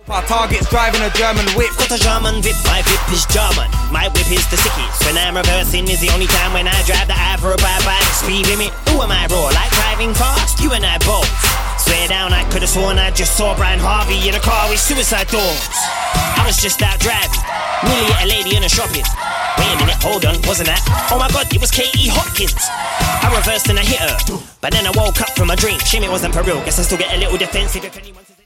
Our target's driving a German whip. Got a German whip, my whip is German. My whip is the sickest. When I'm reversing is the only time when I drive the eye for a bye-bye speed limit. Who am I, bro? Like driving fast? You and I both. Swear down, I could've sworn I just saw Brian Harvey in a car with suicide doors. I was just out driving, nearly hit a lady in a shopping. Wait a minute, hold on, wasn't that? Oh my god, it was Katie Hopkins. I reversed and I hit her, but then I woke up from a dream. Shame it wasn't for real, guess I still get a little defensive if anyone says